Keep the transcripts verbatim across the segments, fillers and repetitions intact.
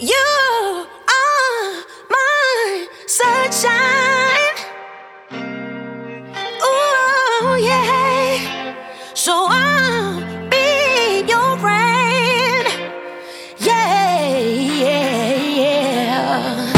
You are my sunshine. Ooh, yeah. So I'll be your friend. Yeah, yeah, yeah.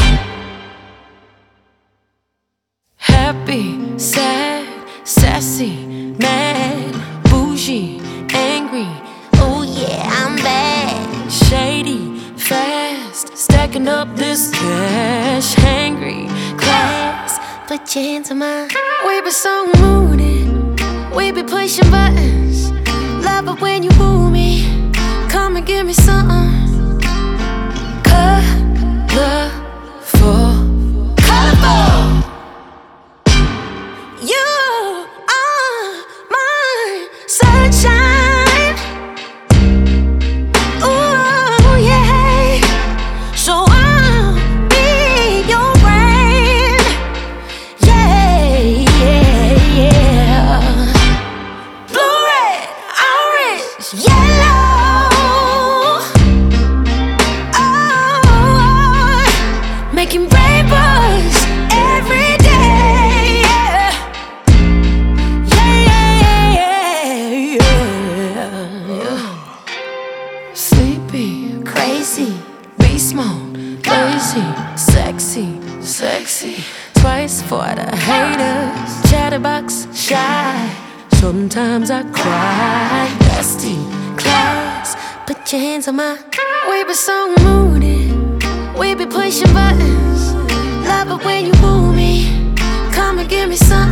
Happy, sad, sassy, mad, bougie, angry. Oh yeah, I'm bad. Shady, fast, stacking up this cash. Hangry, class, put your hands on mine. We be so moody, we be pushing buttons. Love it when you woo me. Come and give me something colorful, colorful. You are my sunshine. Ooh, yeah. So I'll be your friend. Yeah, yeah, yeah. Blue, red, orange, yellow. Oh, making rainbows every day. Yeah. Yeah, yeah, yeah. Sleepy, crazy, beast mode, lazy, sexy, sexy. Twice for the haters, chatterbox, shy. Sometimes I cry. Dusty, class, put your hands on my. We be so moody, we be pushing buttons. Love it when you woo me. Come and give me some.